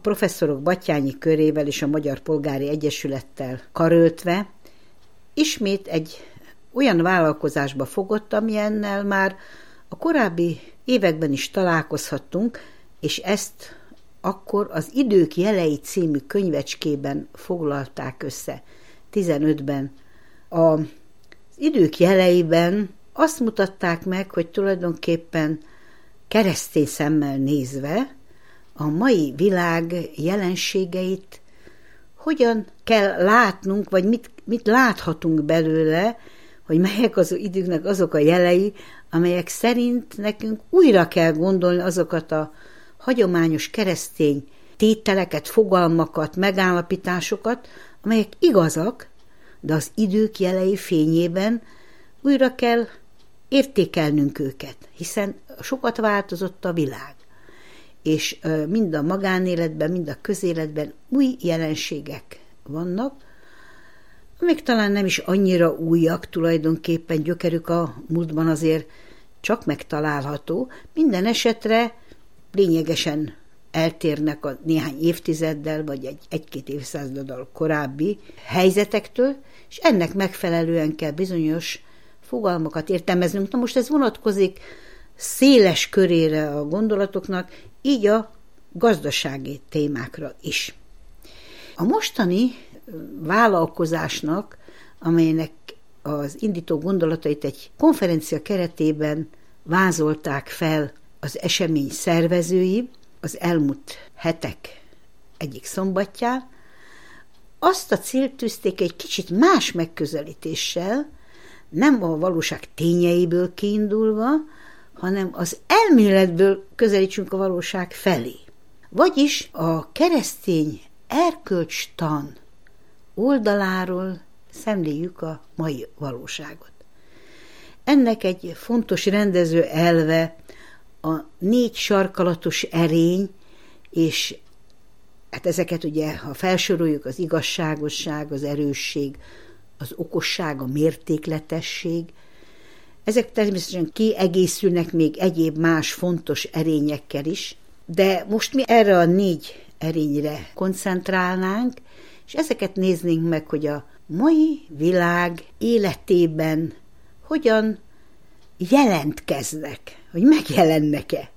professzorok Batthyány körével és a Magyar Polgári Egyesülettel karöltve ismét egy olyan vállalkozásba fogott, amilyennel már a korábbi években is találkozhattunk, és ezt akkor az Idők jelei című könyvecskében foglalták össze 15-ben. Az Idők jeleiben azt mutatták meg, hogy tulajdonképpen keresztény szemmel nézve a mai világ jelenségeit hogyan kell látnunk, vagy mit láthatunk belőle, hogy melyek az időknek azok a jelei, amelyek szerint nekünk újra kell gondolni azokat a hagyományos keresztény tételeket, fogalmakat, megállapításokat, amelyek igazak, de az idők jelei fényében újra kell értékelnünk őket, hiszen sokat változott a világ, és mind a magánéletben, mind a közéletben új jelenségek vannak, amik talán nem is annyira újak, tulajdonképpen gyökerük a múltban azért csak megtalálható, minden esetre lényegesen eltérnek a néhány évtizeddel, vagy egy-két évszázaddal korábbi helyzetektől, és ennek megfelelően kell bizonyos fogalmakat értelmeznünk. Na most ez vonatkozik széles körére a gondolatoknak, így a gazdasági témákra is. A mostani vállalkozásnak, amelynek az indító gondolatait egy konferencia keretében vázolták fel az esemény szervezői az elmúlt hetek egyik szombatján, azt a célt tűzték egy kicsit más megközelítéssel, nem a valóság tényeiből kiindulva, hanem az elméletből közelítsünk a valóság felé. Vagyis a keresztény erkölcstan oldaláról szemléljük a mai valóságot. Ennek egy fontos rendező elve a 4 sarkalatos erény, és hát ezeket ugye, ha felsoroljuk, az igazságosság, az erősség, az okosság, a mértékletesség, ezek természetesen kiegészülnek még egyéb más fontos erényekkel is, de most mi erre a 4 erényre koncentrálnánk, és ezeket néznénk meg, hogy a mai világ életében hogyan jelentkeznek, hogy megjelennek-e.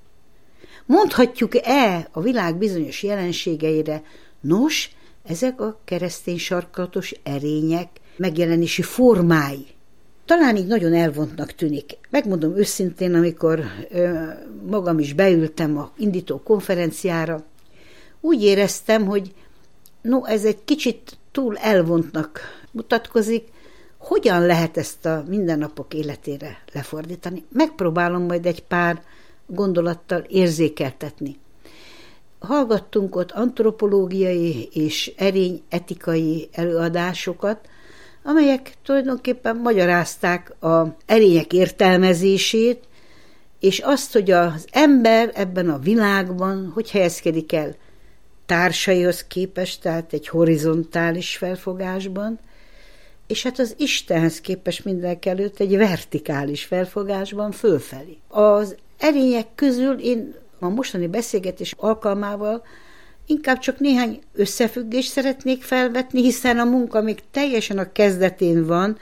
Mondhatjuk-e a világ bizonyos jelenségeire, nos, ezek a keresztény sarkalatos erények megjelenési formái. Talán így nagyon elvontnak tűnik. Megmondom őszintén, amikor magam is beültem a indító konferenciára, úgy éreztem, hogy ez egy kicsit túl elvontnak mutatkozik, hogyan lehet ezt a mindennapok életére lefordítani. Megpróbálom majd egy pár gondolattal érzékeltetni. Hallgattunk ott antropológiai és erényetikai előadásokat, amelyek tulajdonképpen magyarázták az erények értelmezését, és azt, hogy az ember ebben a világban hogy helyezkedik el társaihoz képest, tehát egy horizontális felfogásban, és hát az Istenhez képest mindenekelőtt egy vertikális felfogásban fölfelé. Az erények közül én a mostani beszélgetés alkalmával inkább csak néhány összefüggést szeretnék felvetni, hiszen a munka még teljesen a kezdetén van,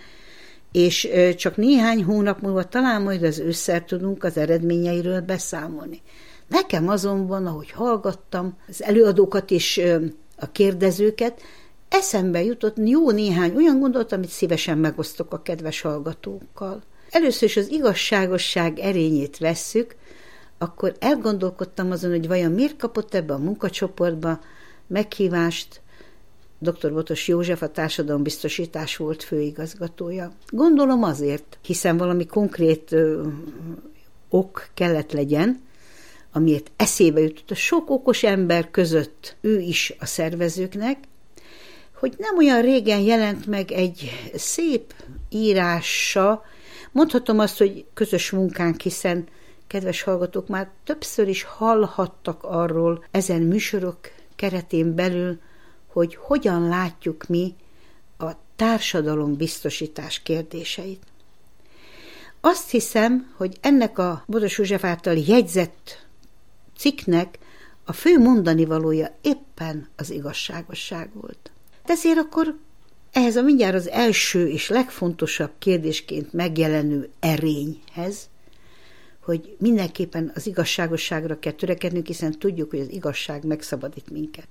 és csak néhány hónap múlva talán majd az ősszel tudunk az eredményeiről beszámolni. Nekem azonban, ahogy hallgattam az előadókat és a kérdezőket, eszembe jutott jó néhány olyan gondolat, amit szívesen megosztok a kedves hallgatókkal. Először is az igazságosság erényét vesszük, akkor elgondolkodtam azon, hogy vajon miért kapott ebbe a munkacsoportba meghívást dr. Botos József, a társadalombiztosítás volt főigazgatója. Gondolom azért, hiszen valami konkrét ok kellett legyen, amiért eszébe jutott a sok okos ember között ő is a szervezőknek, hogy nem olyan régen jelent meg egy szép írása, mondhatom azt, hogy közös munkánk, hiszen kedves hallgatók, már többször is hallhattak arról ezen műsorok keretén belül, hogy hogyan látjuk mi a társadalombiztosítás kérdéseit. Azt hiszem, hogy ennek a Botos József által jegyzett cikknek a fő mondanivalója épp éppen az igazságosság volt. De ezért akkor ehhez a mindjárt az első és legfontosabb kérdésként megjelenő erényhez, hogy mindenképpen az igazságosságra kell törekednünk, hiszen tudjuk, hogy az igazság megszabadít minket.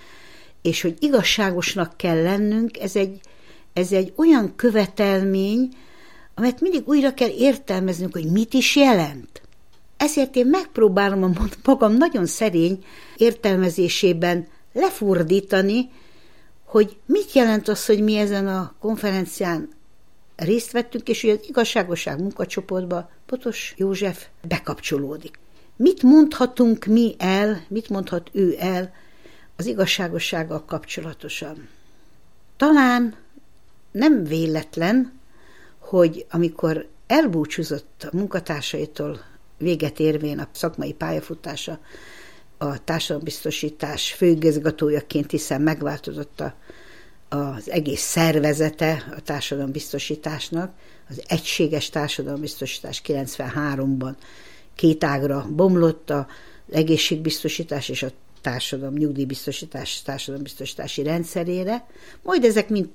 És hogy igazságosnak kell lennünk, ez egy olyan követelmény, amelyet mindig újra kell értelmeznünk, hogy mit is jelent. Ezért én megpróbálom a magam nagyon szerény értelmezésében lefordítani, hogy mit jelent az, hogy mi ezen a konferencián részt vettünk, és hogy az igazságosság munkacsoportba Potos József bekapcsolódik. Mit mondhatunk mi el, mit mondhat ő el az igazságossággal kapcsolatosan? Talán nem véletlen, hogy amikor elbúcsúzott a munkatársaitól véget érvén a szakmai pályafutása a társadalombiztosítás főigazgatójaként, hiszen megváltozott az egész szervezete a társadalombiztosításnak, az egységes társadalombiztosítás 93-ban két ágra bomlott, az egészségbiztosítás és a nyugdíjbiztosítás társadalombiztosítási rendszerére. Majd ezek mind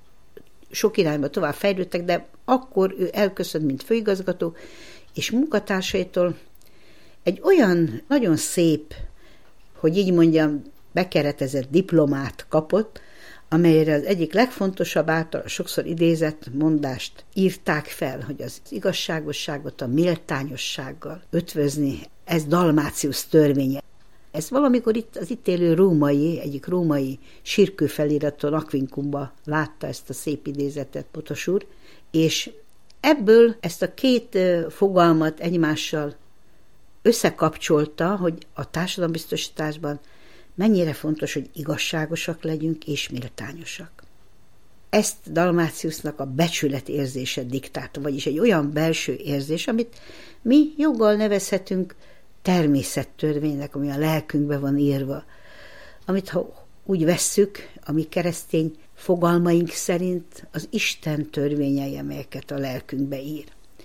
sok irányba tovább fejlődtek, de akkor ő elköszönt, mint főigazgató, és munkatársaitól egy olyan nagyon szép, hogy így mondjam, bekeretezett diplomát kapott, amelyre az egyik legfontosabb által sokszor idézett mondást írták fel, hogy az igazságosságot a méltányossággal ötvözni, ez Dalmácius törvénye. Ez valamikor itt az itt élő egyik római sírkőfeliraton, Aquincumban látta ezt a szép idézetet Potos úr, és ebből ezt a két fogalmat egymással összekapcsolta, hogy a társadalombiztosításban mennyire fontos, hogy igazságosak legyünk és méltányosak. Ezt Dalmáciusnak a becsületérzése diktálta, vagyis egy olyan belső érzés, amit mi joggal nevezhetünk természettörvénynek, ami a lelkünkbe van írva, amit ha úgy vesszük, a mi keresztény fogalmaink szerint az Isten törvényei, amelyeket a lelkünkbe ír.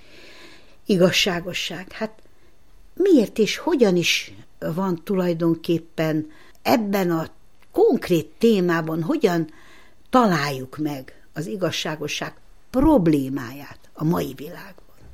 Igazságosság. Hát miért és hogyan is van tulajdonképpen ebben a konkrét témában, hogyan találjuk meg az igazságosság problémáját a mai világban?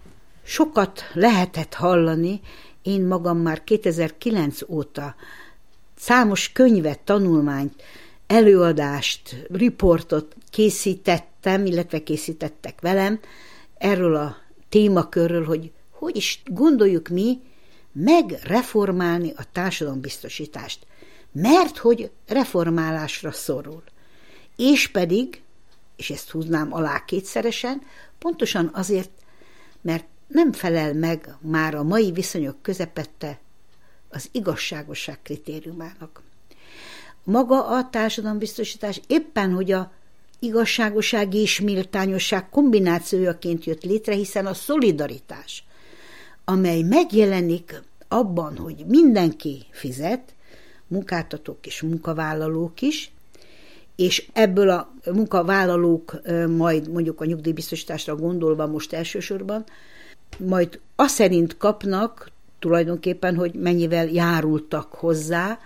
Sokat lehetett hallani, én magam már 2009 óta számos könyvet, tanulmányt, előadást, riportot készítettem, illetve készítettek velem erről a témakörről, hogy is gondoljuk mi megreformálni a társadalombiztosítást, mert hogy reformálásra szorul. És pedig, és ezt húznám alá kétszeresen, pontosan azért, mert nem felel meg már a mai viszonyok közepette az igazságosság kritériumának. Maga a társadalombiztosítás éppen, hogy a igazságosság és méltányosság kombinációjaként jött létre, hiszen a szolidaritás, amely megjelenik abban, hogy mindenki fizet, munkáltatók és munkavállalók is, és ebből a munkavállalók majd mondjuk a nyugdíjbiztosításra gondolva most elsősorban, majd azt szerint kapnak tulajdonképpen, hogy mennyivel járultak hozzá,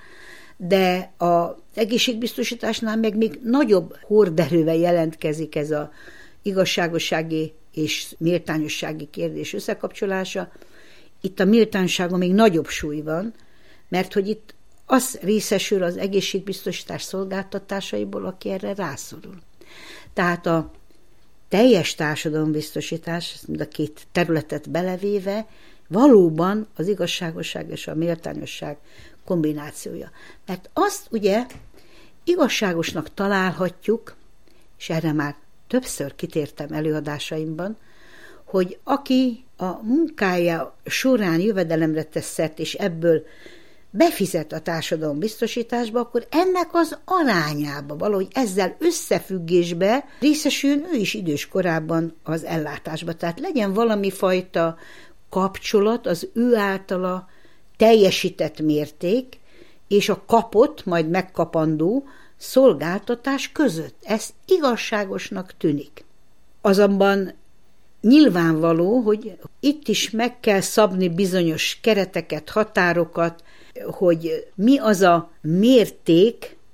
de az egészségbiztosításnál meg még nagyobb horderővel jelentkezik ez az igazságossági és méltányossági kérdés összekapcsolása. Itt a méltányosságon még nagyobb súly van, mert hogy itt az részesül az egészségbiztosítás szolgáltatásaiból, aki erre rászorul. Tehát a teljes társadalombiztosítás, mind a két területet belevéve, valóban az igazságosság és a méltányosság kombinációja. Mert azt ugye igazságosnak találhatjuk, és erre már többször kitértem előadásaimban, hogy aki a munkája során jövedelemre tesz szert, és ebből befizet a társadalombiztosításba, akkor ennek az arányába, valahogy ezzel összefüggésbe részesüljön ő is idős korában az ellátásba. Tehát legyen valami fajta kapcsolat az ő általa teljesített mérték és a kapott, majd megkapandó szolgáltatás között. Ez igazságosnak tűnik. Azonban nyilvánvaló, hogy itt is meg kell szabni bizonyos kereteket, határokat, hogy mi az a mérték,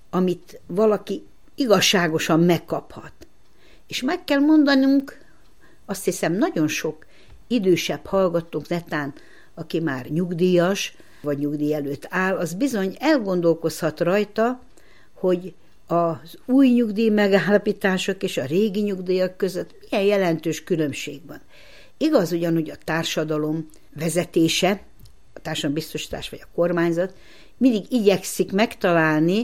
amit valaki igazságosan megkaphat. És meg kell mondanunk, azt hiszem nagyon sok idősebb hallgatónk netán, aki már nyugdíjas, vagy nyugdíj előtt áll, az bizony elgondolkozhat rajta, hogy az új nyugdíj megállapítások és a régi nyugdíjak között milyen jelentős különbség van. Igaz ugyanúgy a társadalom vezetése, a társadalombiztosítás vagy a kormányzat mindig igyekszik megtalálni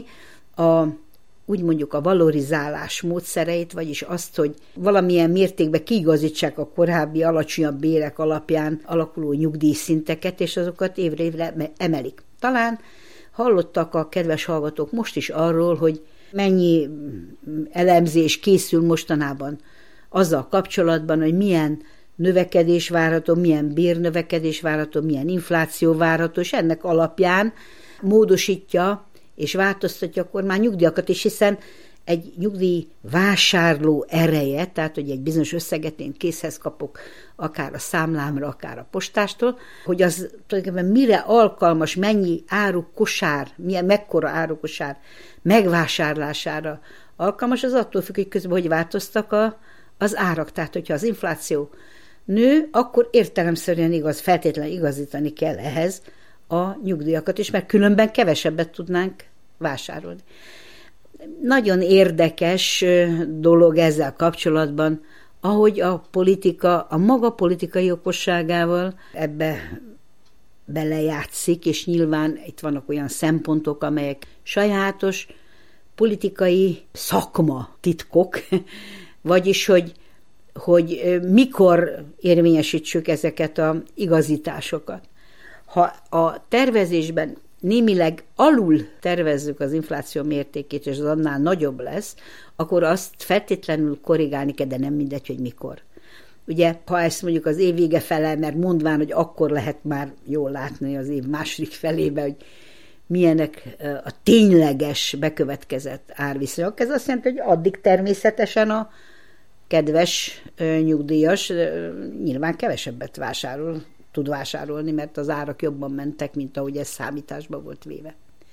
úgy mondjuk a valorizálás módszereit, vagyis azt, hogy valamilyen mértékben kiigazítsák a korábbi alacsonyabb bérek alapján alakuló nyugdíjszinteket, és azokat évre évre emelik. Talán hallottak a kedves hallgatók most is arról, hogy mennyi elemzés készül mostanában azzal kapcsolatban, hogy milyen növekedés várható, milyen bérnövekedés várható, milyen infláció várható, és ennek alapján módosítja és változtatja a kormány nyugdíjakat is, hiszen egy nyugdíj vásárló ereje, tehát hogy egy bizonyos összeget én készhez kapok, akár a számlámra, akár a postástól, hogy az tulajdonképpen mire alkalmas, mennyi árukosár, mekkora árukosár megvásárlására alkalmas, az attól függ, hogy közben hogy változtak az árak. Tehát, hogyha az infláció nő, akkor értelemszerűen feltétlenül igazítani kell ehhez a nyugdíjakat is, mert különben kevesebbet tudnánk vásárolni. Nagyon érdekes dolog ezzel kapcsolatban, ahogy a politika, a maga politikai okosságával ebbe belejátszik, és nyilván itt vannak olyan szempontok, amelyek sajátos politikai szakma titkok, vagyis, hogy mikor érvényesítsük ezeket az igazításokat. Ha a tervezésben némileg alul tervezzük az infláció mértékét, és az annál nagyobb lesz, akkor azt feltétlenül korrigálni kell, de nem mindegy, hogy mikor. Ugye, ha ezt mondjuk az év vége fele, mert mondván, hogy akkor lehet már jól látni az év második felébe, hogy milyenek a tényleges bekövetkezett árviszonyok. Ez azt jelenti, hogy addig természetesen a kedves nyugdíjas nyilván kevesebbet tud vásárolni, mert az árak jobban mentek, mint ahogy ez számításba volt véve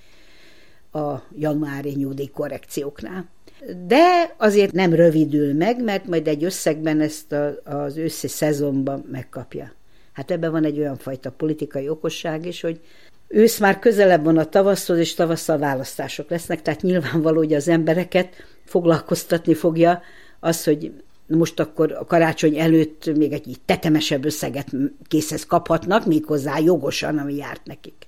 a januári nyugdíjkorrekcióknál. De azért nem rövidül meg, mert majd egy összegben ezt az őszi szezonban megkapja. Hát ebben van egy olyan fajta politikai okosság is, hogy ősz már közelebb van a tavaszhoz, és tavasszal választások lesznek, tehát nyilvánvaló, hogy az embereket foglalkoztatni fogja az, hogy most akkor a karácsony előtt még egy tetemesebb összeget készhez kaphatnak, méghozzá jogosan, ami járt nekik.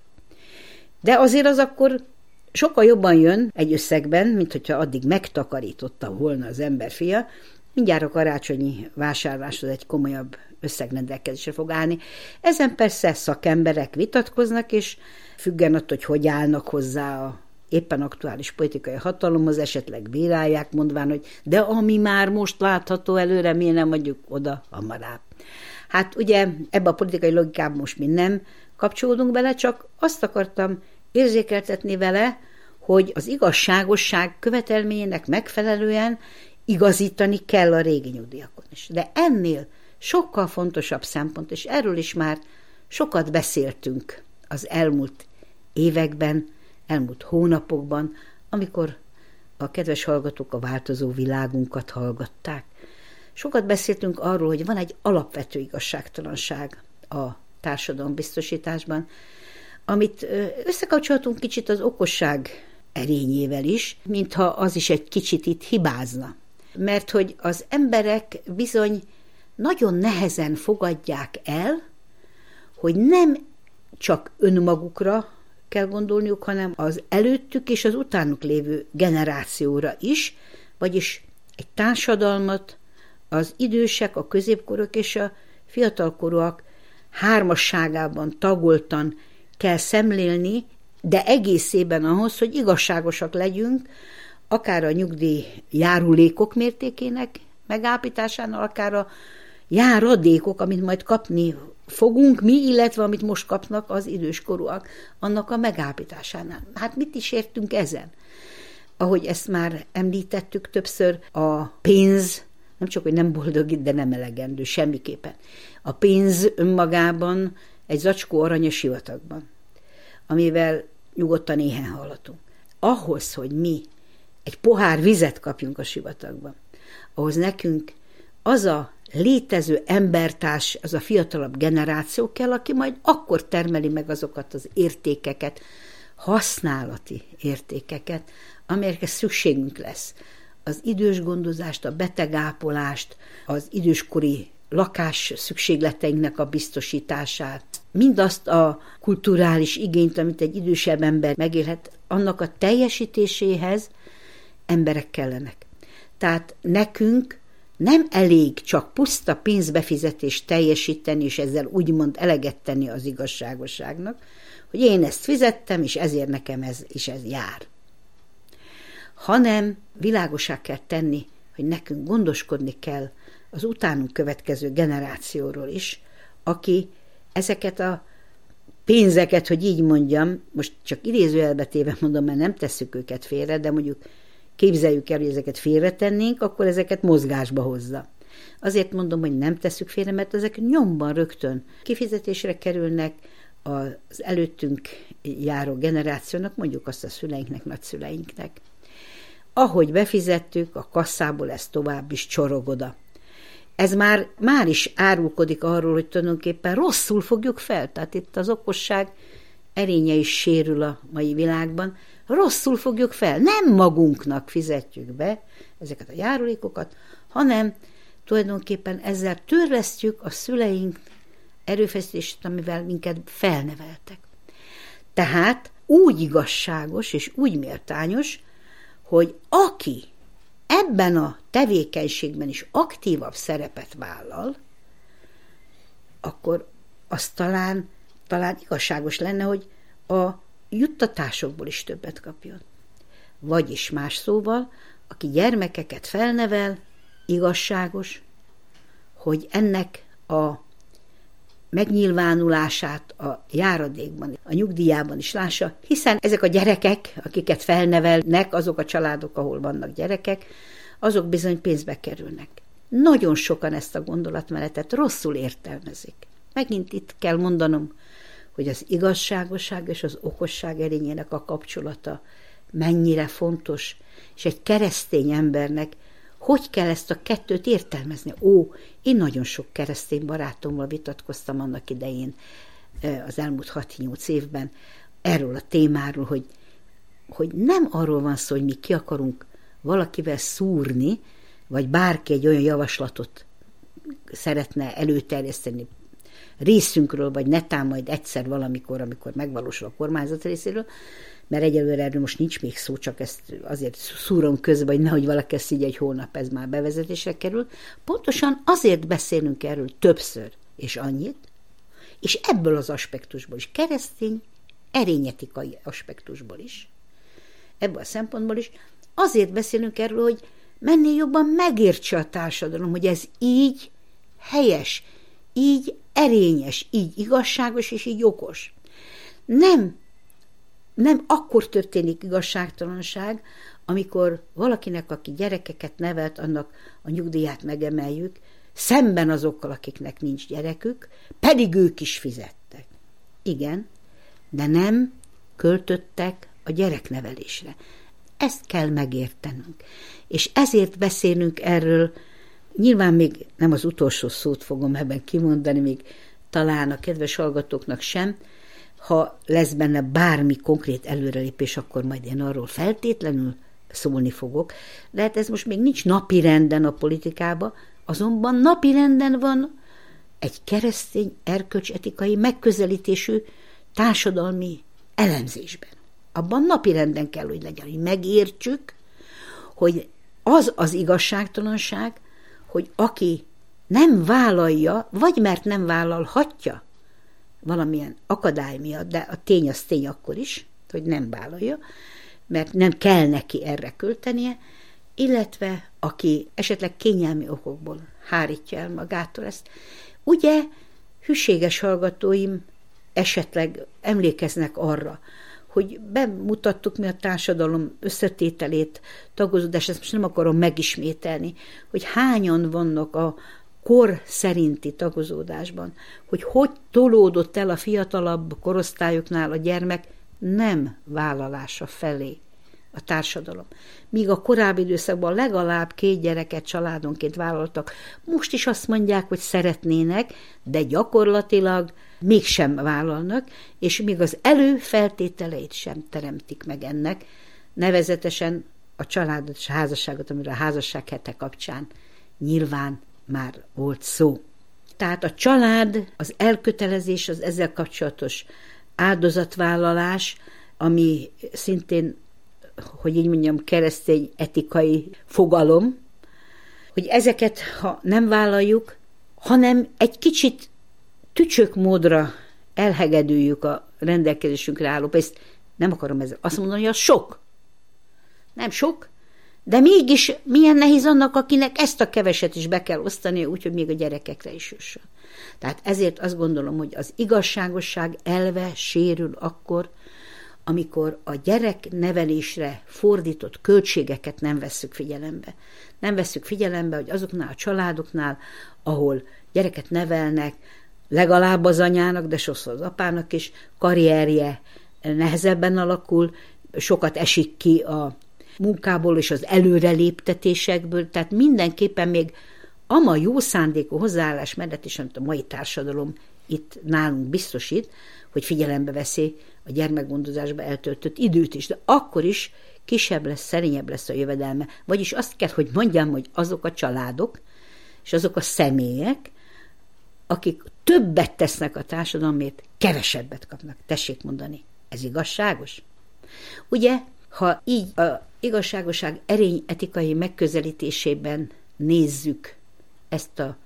De azért az akkor sokkal jobban jön egy összegben, mint hogyha addig megtakarította volna az ember fia, mindjárt a karácsonyi vásárláshoz egy komolyabb összegrendelkezésre fog állni. Ezen persze szakemberek vitatkoznak, és függen attól, hogy állnak hozzá a éppen aktuális politikai hatalomhoz, esetleg bírálják, mondván, hogy de ami már most látható előre, miért nem adjuk oda hamarabb. Hát ugye ebbe a politikai logikában most mi nem kapcsolódunk bele, csak azt akartam érzékeltetni vele, hogy az igazságosság követelményének megfelelően igazítani kell a régi nyugdíjakon is. De ennél sokkal fontosabb szempont, és erről is már sokat beszéltünk az elmúlt években, elmúlt hónapokban, amikor a kedves hallgatók a változó világunkat hallgatták. Sokat beszéltünk arról, hogy van egy alapvető igazságtalanság a társadalombiztosításban, amit összekapcsolhatunk kicsit az okosság erényével is, mintha az is egy kicsit itt hibázna. Mert hogy az emberek bizony nagyon nehezen fogadják el, hogy nem csak önmagukra kell gondolniuk, hanem az előttük és az utánuk lévő generációra is, vagyis egy társadalmat az idősek, a középkorúak és a fiatalkorúak hármasságában tagoltan kell szemlélni, de egészében ahhoz, hogy igazságosak legyünk, akár a nyugdíj járulékok mértékének megállapításánál, akár a járadékok, amit majd kapni fogunk mi, illetve amit most kapnak az időskorúak, annak a megállapításánál. Hát mit is értünk ezen? Ahogy ezt már említettük többször, a pénz nem csak, hogy nem boldogít, de nem elegendő, semmiképpen. A pénz önmagában egy zacskó arany a sivatagban, amivel nyugodtan éhen hallatunk. Ahhoz, hogy mi egy pohár vizet kapjunk a sivatagban. Ahhoz nekünk az a létező embertárs, az a fiatalabb generáció kell, aki majd akkor termeli meg azokat az értékeket, használati értékeket, amelyekre szükségünk lesz. Az idős gondozást, a betegápolást, az időskori lakás szükségleteinknek a biztosítását, mindazt a kulturális igényt, amit egy idősebb ember megélhet, annak a teljesítéséhez emberek kellenek. Tehát nekünk nem elég csak puszta pénzbefizetést teljesíteni, és ezzel úgymond eleget tenni az igazságosságnak, hogy én ezt fizettem, és ezért nekem ez jár. Hanem világosá kell tenni, hogy nekünk gondoskodni kell az utánunk következő generációról is, aki ezeket a pénzeket, hogy így mondjam, most csak idézőjelbe téve mondom, mert nem tesszük őket félre, de mondjuk képzeljük el, hogy ezeket félretennénk, akkor ezeket mozgásba hozza. Azért mondom, hogy nem tesszük félre, mert ezek nyomban rögtön kifizetésre kerülnek az előttünk járó generációnak, mondjuk azt a szüleinknek, nagyszüleinknek. Ahogy befizettük, a kasszából ez tovább is csorog oda. Ez már is árulkodik arról, hogy tulajdonképpen rosszul fogjuk fel. Tehát itt az okosság erénye is sérül a mai világban. Rosszul fogjuk fel. Nem magunknak fizetjük be ezeket a járulékokat, hanem tulajdonképpen ezzel törlesztjük a szüleink erőfeszítését, amivel minket felneveltek. Tehát úgy igazságos és úgy méltányos, hogy aki ebben a tevékenységben is aktívabb szerepet vállal, akkor az talán igazságos lenne, hogy a juttatásokból is többet kapjon. Vagyis más szóval, aki gyermekeket felnevel, igazságos, hogy ennek a megnyilvánulását a járadékban, a nyugdíjában is lássa, hiszen ezek a gyerekek, akiket felnevelnek, azok a családok, ahol vannak gyerekek, azok bizony pénzbe kerülnek. Nagyon sokan ezt a gondolatmenetet rosszul értelmezik. Megint itt kell mondanom, hogy az igazságosság és az okosság erényének a kapcsolata mennyire fontos, és egy keresztény embernek hogy kell ezt a kettőt értelmezni? Én nagyon sok keresztény barátommal vitatkoztam annak idején, az elmúlt 6-8 évben erről a témáról, hogy nem arról van szó, hogy mi ki akarunk valakivel szúrni, vagy bárki egy olyan javaslatot szeretne előterjeszteni részünkről, vagy netán majd egyszer valamikor, amikor megvalósul a kormányzat részéről, mert egyelőre erről most nincs még szó, csak ezt azért szúrom közben, hogy nehogy valaki ezt így egy hónap ez már bevezetésre kerül. Pontosan azért beszélünk erről többször, és annyit, és ebből az aspektusból is, keresztény, erényetikai aspektusból is, ebből a szempontból is, azért beszélünk erről, hogy mennél jobban megértse a társadalom, hogy ez így helyes, így erényes, így igazságos, és így okos. Nem akkor történik igazságtalanság, amikor valakinek, aki gyerekeket nevelt, annak a nyugdíját megemeljük, szemben azokkal, akiknek nincs gyerekük, pedig ők is fizettek. Igen, de nem költöttek a gyereknevelésre. Ezt kell megértenünk. És ezért beszélünk erről, nyilván még nem az utolsó szót fogom ebben kimondani, még talán a kedves hallgatóknak sem, ha lesz benne bármi konkrét előrelépés, akkor majd én arról feltétlenül szólni fogok. De hát ez most még nincs napirenden a politikában, azonban napirenden van egy keresztény, erkölcsetikai megközelítésű társadalmi elemzésben. Abban napirenden kell, hogy legyen, hogy megértsük, hogy az az igazságtalanság, hogy aki nem vállalja, vagy mert nem vállalhatja valamilyen akadály miatt, de a tény az tény akkor is, hogy nem vállalja, mert nem kell neki erre költenie, illetve aki esetleg kényelmi okokból hárítja el magától ezt. Ugye hűséges hallgatóim esetleg emlékeznek arra, hogy bemutattuk mi a társadalom összetételét, tagozódást, ezt most nem akarom megismételni, hogy hányan vannak a kor szerinti tagozódásban, hogy tolódott el a fiatalabb korosztályoknál a gyermek nem vállalása felé a társadalom. Míg a korábbi időszakban legalább 2 gyereket családonként vállaltak, most is azt mondják, hogy szeretnének, de gyakorlatilag mégsem vállalnak, és még az előfeltételeit sem teremtik meg ennek, nevezetesen a családot és a házasságot, amiről a házasság hete kapcsán nyilván már volt szó. Tehát a család, az elkötelezés, az ezzel kapcsolatos áldozatvállalás, ami szintén, hogy így mondjam, keresztény etikai fogalom, hogy ezeket, ha nem vállaljuk, hanem egy kicsit tücsök módra elhegedüljük a rendelkezésünkre álló pénzt. Nem akarom ezzel azt mondani, hogy az sok. Nem sok, de mégis milyen nehéz annak, akinek ezt a keveset is be kell osztani, úgyhogy még a gyerekekre is jusson. Tehát ezért azt gondolom, hogy az igazságosság elve sérül akkor, amikor a gyereknevelésre fordított költségeket nem vesszük figyelembe. Nem vesszük figyelembe, hogy azoknál a családoknál, ahol gyereket nevelnek, legalább az anyának, de sokszor az apának is, karrierje nehezebben alakul, sokat esik ki a munkából és az előreléptetésekből, tehát mindenképpen még ama jó szándékú hozzáállás mellett is, amit a mai társadalom itt nálunk biztosít, hogy figyelembe veszi a gyermekgondozásba eltöltött időt is, de akkor is kisebb lesz, szerényebb lesz a jövedelme. Vagyis azt kell, hogy mondjam, hogy azok a családok és azok a személyek, akik többet tesznek a társadalomért, kevesebbet kapnak. Tessék mondani, ez igazságos? Ugye, ha így a igazságosság erény etikai megközelítésében nézzük ezt a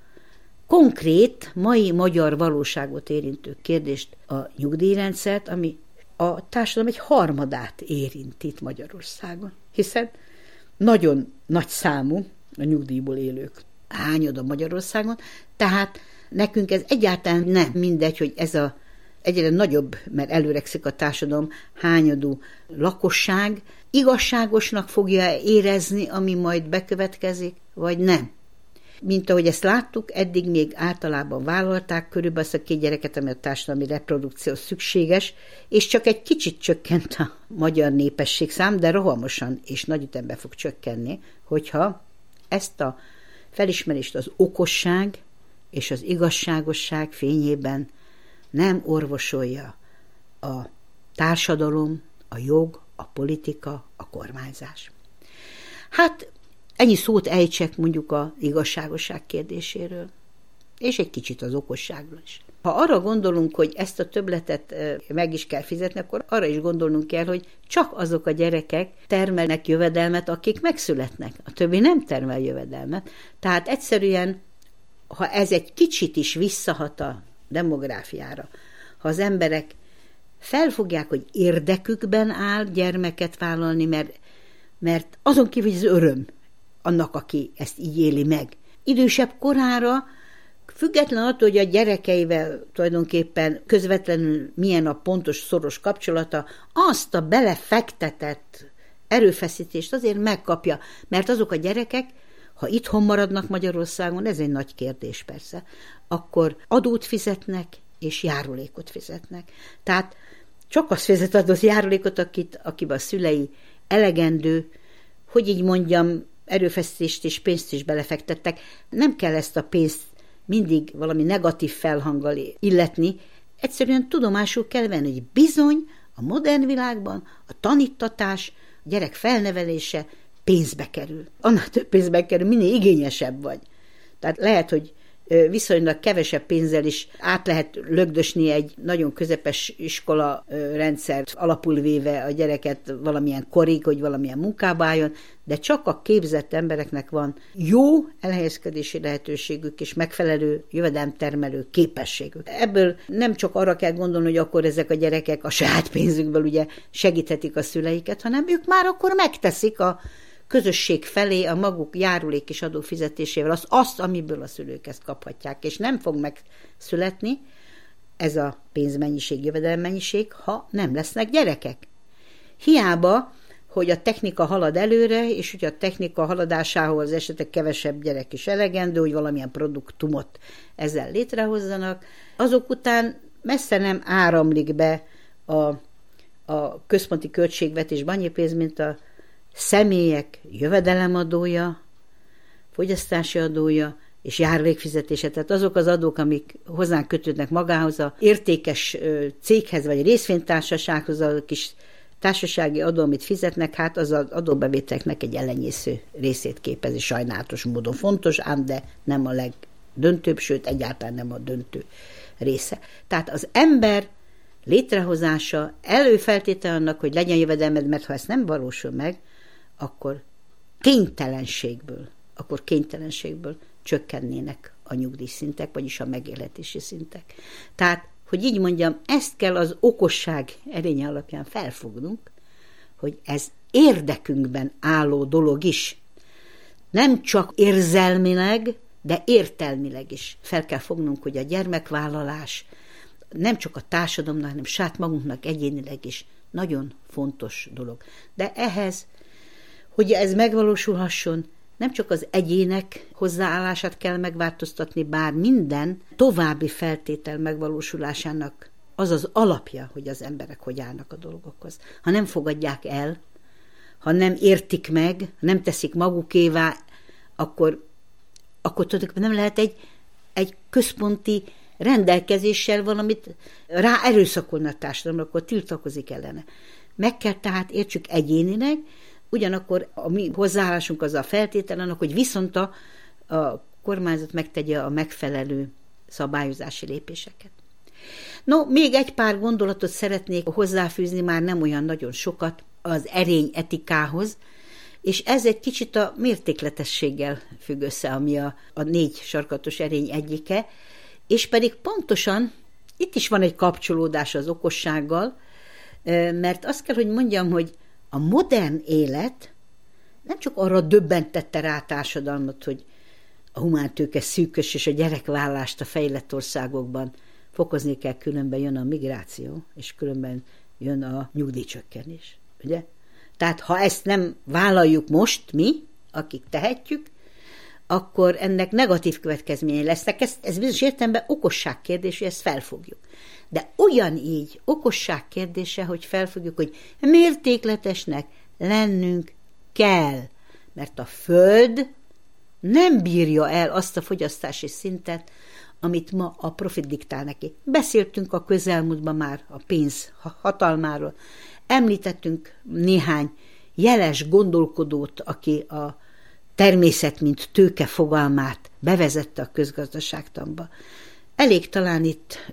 konkrét, mai magyar valóságot érintő kérdést, a nyugdíjrendszert, ami a társadalom egy harmadát érint itt Magyarországon. Hiszen nagyon nagy számú a nyugdíjból élők hányada Magyarországon, tehát nekünk ez egyáltalán nem mindegy, hogy ez a egyre nagyobb, mert előrekszik a társadalom, hányadú lakosság igazságosnak fogja érezni, ami majd bekövetkezik, vagy nem. Mint ahogy ezt láttuk, eddig még általában vállalták körülbelül azt a 2 gyereket, ami a társadalmi reprodukció szükséges, és csak egy kicsit csökkent a magyar népességszám, de rohamosan és nagy ütemben fog csökkenni, hogyha ezt a felismerést az okosság és az igazságosság fényében nem orvosolja a társadalom, a jog, a politika, a kormányzás. Hát ennyi szót ejtsek mondjuk az igazságosság kérdéséről, és egy kicsit az okosságról is. Ha arra gondolunk, hogy ezt a többletet meg is kell fizetni, akkor arra is gondolnunk kell, hogy csak azok a gyerekek termelnek jövedelmet, akik megszületnek. A többi nem termel jövedelmet. Tehát egyszerűen, ha ez egy kicsit is visszahat a demográfiára, ha az emberek felfogják, hogy érdekükben áll gyermeket vállalni, mert azon kívül, hogy ez öröm annak, aki ezt így éli meg. Idősebb korára, független attól, hogy a gyerekeivel tulajdonképpen közvetlenül milyen a pontos, szoros kapcsolata, azt a belefektetett erőfeszítést azért megkapja, mert azok a gyerekek, ha itthon maradnak Magyarországon, ez egy nagy kérdés persze, akkor adót fizetnek, és járulékot fizetnek. Tehát csak az fizet adott járulékot, akiben a szülei elegendő, hogy így mondjam, erőfeszítést és pénzt is belefektettek. Nem kell ezt a pénzt mindig valami negatív felhanggal illetni, egyszerűen tudomásul kell venni, hogy bizony a modern világban a tanítatás, a gyerek felnevelése pénzbe kerül. Annál több pénzbe kerül, minél igényesebb vagy. Tehát lehet, hogy viszonylag kevesebb pénzzel is át lehet lögdösni egy nagyon közepes iskola rendszert, alapul véve a gyereket valamilyen korig, hogy valamilyen munkába álljon, de csak a képzett embereknek van jó elhelyezkedési lehetőségük és megfelelő jövedelemtermelő képességük. Ebből nem csak arra kell gondolni, hogy akkor ezek a gyerekek a saját pénzükből ugye segíthetik a szüleiket, hanem ők már akkor megteszik a közösség felé a maguk járulék és adófizetésével azt, amiből a szülők ezt kaphatják, és nem fog megszületni ez a pénzmennyiség, jövedelemmennyiség, ha nem lesznek gyerekek. Hiába, hogy a technika halad előre, és hogy a technika haladásához esetleg kevesebb gyerek is elegendő, hogy valamilyen produktumot ezzel létrehozzanak, azok után messze nem áramlik be a központi költségvetésbe annyi pénz, mint a személyek jövedelemadója, fogyasztási adója és járulékfizetése, tehát azok az adók, amik hozzánk kötődnek magához, a értékes céghez vagy részvénytársasághoz, a kis társasági adó, amit fizetnek, hát az az adóbevételeknek egy elenyésző részét képezi, sajnálatos módon fontos, ám de nem a legdöntőbb, sőt egyáltalán nem a döntő része. Tehát az ember létrehozása előfeltétel annak, hogy legyen jövedelmed, mert ha ezt nem valósul meg, akkor kénytelenségből csökkennének a nyugdíjszintek, vagyis a megélhetési szintek. Tehát, hogy így mondjam, ezt kell az okosság erénye alapján felfognunk, hogy ez érdekünkben álló dolog is. Nem csak érzelmileg, de értelmileg is fel kell fognunk, hogy a gyermekvállalás nem csak a társadalomnak, hanem saját magunknak egyénileg is nagyon fontos dolog. De ehhez, hogy ez megvalósulhasson, nem csak az egyének hozzáállását kell megváltoztatni, bár minden további feltétel megvalósulásának az az alapja, hogy az emberek hogy állnak a dolgokhoz. Ha nem fogadják el, ha nem értik meg, nem teszik magukévá, akkor tulajdonképpen nem lehet egy központi rendelkezéssel valamit rá erőszakolni a társadalomra, akkor tiltakozik ellene. Meg kell tehát értsük egyénileg, ugyanakkor a mi hozzáállásunk az a feltétel annak, hogy viszont a kormányzat megtegye a megfelelő szabályozási lépéseket. No, még egy pár gondolatot szeretnék hozzáfűzni, már nem olyan nagyon sokat, az erény etikához, és ez egy kicsit a mértékletességgel függ össze, ami a 4 sarkatos erény egyike, és pedig pontosan itt is van egy kapcsolódás az okossággal, mert azt kell, hogy mondjam, hogy a modern élet nem csak arra döbbentette rá a társadalmat, hogy a humántőke szűkös, és a gyerekvállást a fejlett országokban fokozni kell, különben jön a migráció, és különben jön a nyugdíjcsökkenés. Ugye? Tehát ha ezt nem vállaljuk most mi, akik tehetjük, akkor ennek negatív következményei lesznek. Ez bizonyos értelemben okosság kérdés, hogy ezt felfogjuk. De ugyanígy okosság kérdése, hogy felfogjuk, hogy mértékletesnek lennünk kell, mert a Föld nem bírja el azt a fogyasztási szintet, amit ma a profit diktál neki. Beszéltünk a közelmúltban már a pénz hatalmáról, említettünk néhány jeles gondolkodót, aki a természet, mint tőke fogalmát bevezette a közgazdaságtanba. Elég talán itt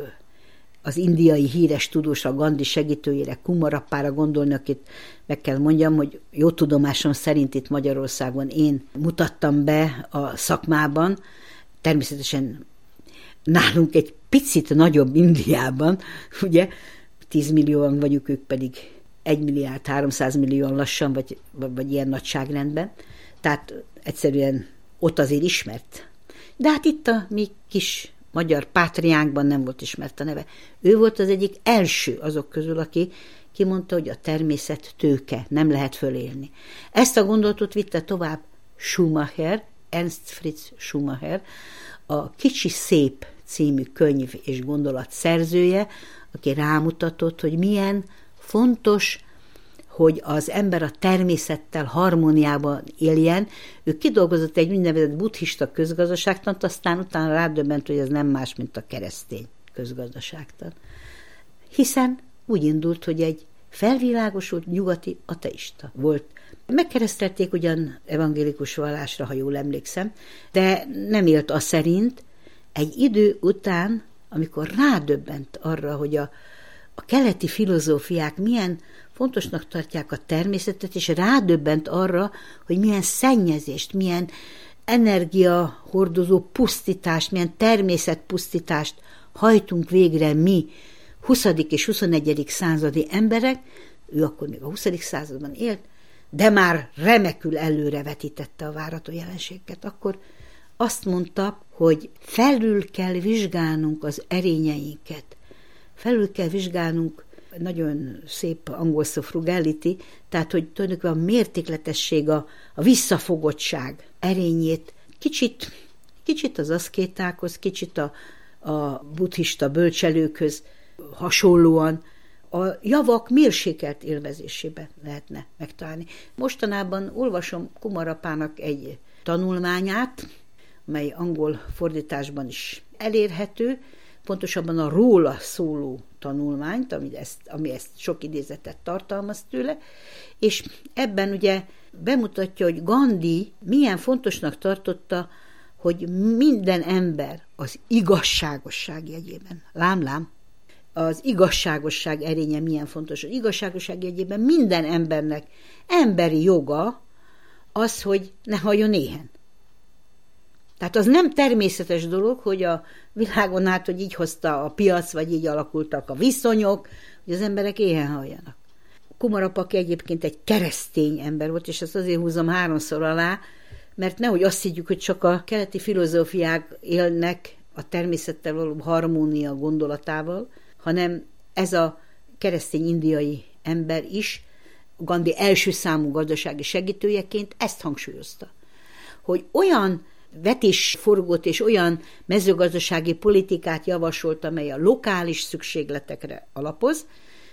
az indiai híres tudós, a Gandhi segítőjére, Kumarappára gondolni, akit meg kell mondjam, hogy jó tudomásom szerint itt Magyarországon én mutattam be a szakmában, természetesen nálunk egy picit nagyobb Indiában, ugye, 10 millióan vagyunk, ők pedig 1 milliárd 300 millióan lassan, vagy ilyen nagyságrendben. Tehát egyszerűen ott azért ismert. De hát itt a mi kis magyar pátriánkban nem volt ismert a neve. Ő volt az egyik első azok közül, aki kimondta, hogy a természet tőke, nem lehet fölélni. Ezt a gondolatot vitte tovább Schumacher, Ernst Fritz Schumacher, a Kicsi szép című könyv és gondolat szerzője, aki rámutatott, hogy milyen fontos, hogy az ember a természettel harmóniában éljen. Ő kidolgozott egy úgynevezett buddhista közgazdaságtant, aztán utána rádöbbent, hogy ez nem más, mint a keresztény közgazdaságtan. Hiszen úgy indult, hogy egy felvilágosult nyugati ateista volt. Megkeresztelték ugyan evangélikus vallásra, ha jól emlékszem, de nem élt az szerint. Egy idő után, amikor rádöbbent arra, hogy a keleti filozófiák milyen fontosnak tartják a természetet, és rádöbbent arra, hogy milyen szennyezést, milyen energiahordozó pusztítást, milyen természetpusztítást hajtunk végre mi, 20. és 21. századi emberek, ő akkor még a 20. században élt, de már remekül előrevetítette a várható jelenségeket. Akkor azt mondta, hogy felül kell vizsgálnunk az erényeinket, felül kell vizsgálnunk, nagyon szép angol szó frugality, tehát hogy tulajdonképpen a mértékletesség, a visszafogottság erényét kicsit az aszkétákhoz, kicsit a buddhista bölcselőkhöz hasonlóan a javak mérsékelt élvezésében lehetne megtalálni. Mostanában olvasom Kumarapának egy tanulmányát, mely angol fordításban is elérhető, pontosabban a róla szóló tanulmányt, ami ezt sok idézetet tartalmaz tőle, és ebben ugye bemutatja, hogy Gandhi milyen fontosnak tartotta, hogy minden ember az igazságosság jegyében, lám, az igazságosság erénye milyen fontos. Az igazságosság jegyében minden embernek emberi joga az, hogy ne halljon éhen. Tehát az nem természetes dolog, hogy a világon át, hogy így hozta a piac, vagy így alakultak a viszonyok, hogy az emberek éhen halljanak. Kumarapa egyébként egy keresztény ember volt, és ezt azért húzom 3-szor alá, mert nehogy azt higgyük, hogy csak a keleti filozófiák élnek a természettel való harmónia gondolatával, hanem ez a keresztény indiai ember is Gandhi első számú gazdasági segítőjeként ezt hangsúlyozta, hogy olyan vetésforgót és olyan mezőgazdasági politikát javasolt, amely a lokális szükségletekre alapoz,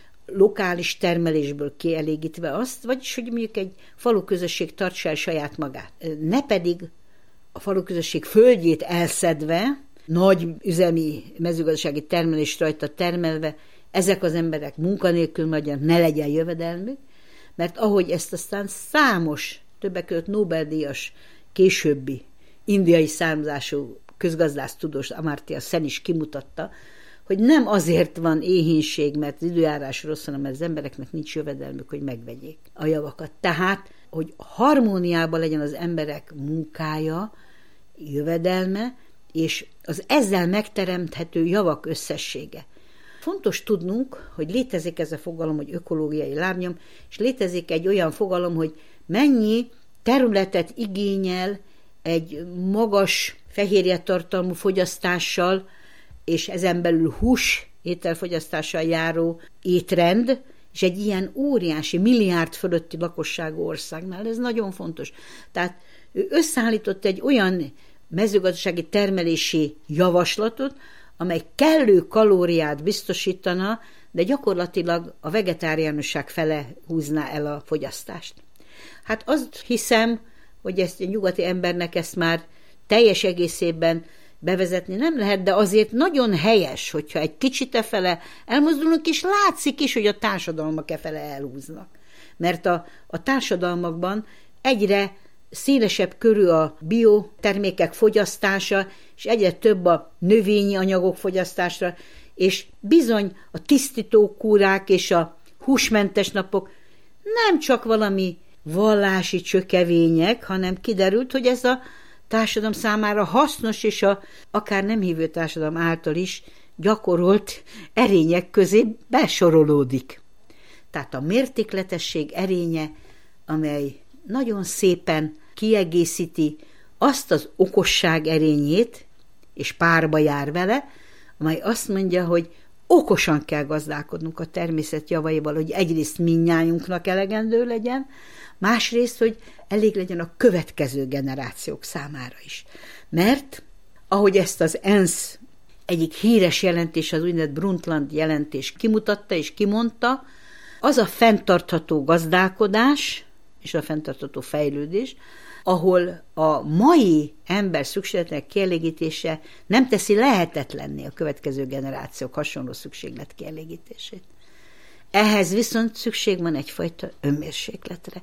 lokális termelésből kielégítve azt, vagyis, hogy mondjuk egy faluközösség tartsa el saját magát. Ne pedig a faluközösség földjét elszedve, nagy üzemi mezőgazdasági termelést rajta termelve, ezek az emberek munkanélkül maradjanak, ne legyen jövedelmük, mert ahogy ezt aztán számos, többek között Nobel-díjas későbbi indiai származású közgazdász tudós Amartya Sen is kimutatta, hogy nem azért van éhínség, mert az időjárás rossz, hanem mert az embereknek nincs jövedelmük, hogy megvegyék a javakat. Tehát, hogy harmóniában legyen az emberek munkája, jövedelme, és az ezzel megteremthető javak összessége. Fontos tudnunk, hogy létezik ez a fogalom, hogy ökológiai lábnyom, és létezik egy olyan fogalom, hogy mennyi területet igényel egy magas fehérjetartalmú fogyasztással, és ezen belül hús ételfogyasztással járó étrend, és egy ilyen óriási, milliárd fölötti lakosságú országnál, ez nagyon fontos. Tehát ő összeállított egy olyan mezőgazdasági termelési javaslatot, amely kellő kalóriát biztosítana, de gyakorlatilag a vegetáriánusság fele húzná el a fogyasztást. Hát azt hiszem, hogy ezt a nyugati embernek ezt már teljes egészében bevezetni nem lehet, de azért nagyon helyes, hogyha egy kicsit efele elmozdulunk, és látszik is, hogy a társadalmak efele elhúznak. Mert a társadalmakban egyre szélesebb körű a biotermékek fogyasztása, és egyre több a növényi anyagok fogyasztásra, és bizony a tisztítókúrák és a húsmentes napok nem csak valami vallási csökevények, hanem kiderült, hogy ez a társadalom számára hasznos, és akár nem hívő társadalom által is gyakorolt erények közé besorolódik. Tehát a mértékletesség erénye, amely nagyon szépen kiegészíti azt az okosság erényét, és párba jár vele, amely azt mondja, hogy okosan kell gazdálkodnunk a természet javaival, hogy egyrészt mindnyájunknak elegendő legyen, másrészt, hogy elég legyen a következő generációk számára is. Mert, ahogy ezt az ENSZ egyik híres jelentés, az úgynevezett Brundtland jelentés kimutatta és kimondta, az a fenntartható gazdálkodás és a fenntartható fejlődés, ahol a mai ember szükségletének kielégítése nem teszi lehetetlenné a következő generációk hasonló szükséglet kielégítését. Ehhez viszont szükség van egyfajta önmérsékletre.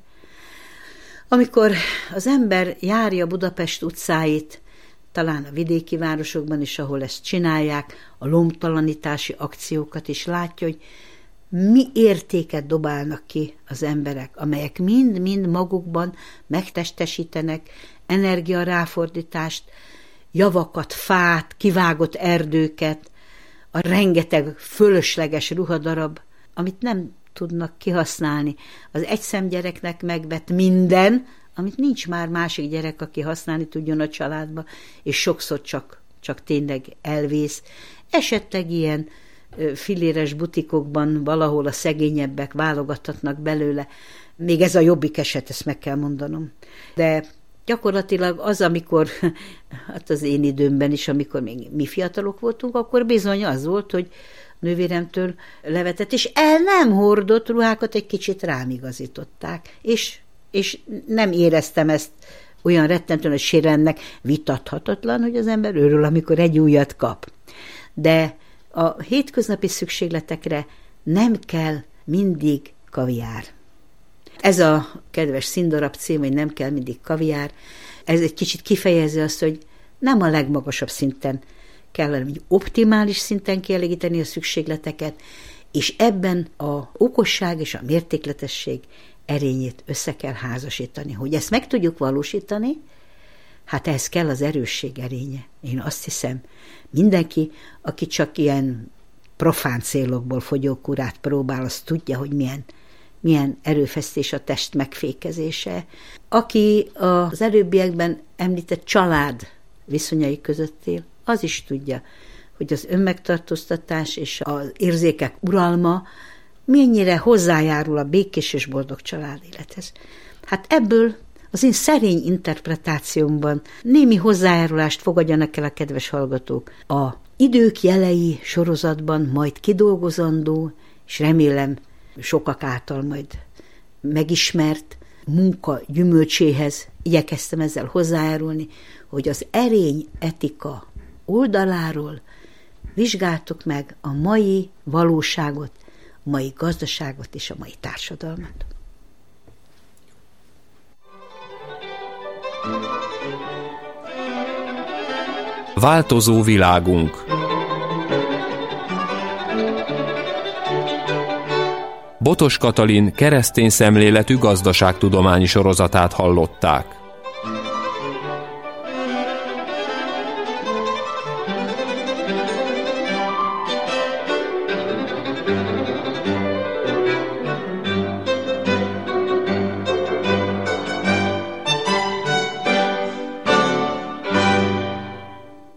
Amikor az ember járja Budapest utcáit, talán a vidéki városokban is, ahol ezt csinálják, a lombtalanítási akciókat is látja, hogy mi értéket dobálnak ki az emberek, amelyek mind-mind magukban megtestesítenek energiaráfordítást, javakat, fát, kivágott erdőket, a rengeteg fölösleges ruhadarab, amit nem tudnak kihasználni. Az egyszemgyereknek megvett minden, amit nincs már másik gyerek, aki használni tudjon a családba, és sokszor csak tényleg elvész. Esetleg ilyen filéres butikokban valahol a szegényebbek válogathatnak belőle. Még ez a jobbik eset, ezt meg kell mondanom. De gyakorlatilag az, amikor, hát az én időmben is, amikor még mi fiatalok voltunk, akkor bizony az volt, hogy nővéremtől levetett, és el nem hordott ruhákat egy kicsit rám igazították, és nem éreztem ezt olyan rettentően, hogy sérelemnek, vitathatatlan, hogy az ember örül, amikor egy újat kap. De a hétköznapi szükségletekre nem kell mindig kaviár. Ez a kedves színdarab cím, hogy nem kell mindig kaviár, ez egy kicsit kifejezi azt, hogy nem a legmagasabb szinten kell, hanem egy optimális szinten kielégíteni a szükségleteket, és ebben a okosság és a mértékletesség erényét össze kell házasítani. Hogy ezt meg tudjuk valósítani, hát ehhez kell az erősség erénye. Én azt hiszem, mindenki, aki csak ilyen profán célokból fogyókúrát próbál, az tudja, hogy milyen erőfeszítés a test megfékezése. Aki az előbbiekben említett család viszonyai között él, az is tudja, hogy az önmegtartóztatás és az érzékek uralma mennyire hozzájárul a békés és boldog családélethez. Hát ebből az én szerény interpretációmban némi hozzájárulást fogadjanak el a kedves hallgatók. A Idők jelei sorozatban majd kidolgozandó, és remélem sokak által majd megismert munka gyümölcséhez igyekeztem ezzel hozzájárulni, hogy az erény etika oldaláról vizsgáltuk meg a mai valóságot, a mai gazdaságot és a mai társadalmat. Változó világunk. Botos Katalin keresztény szemléletű gazdaságtudományi sorozatát hallották.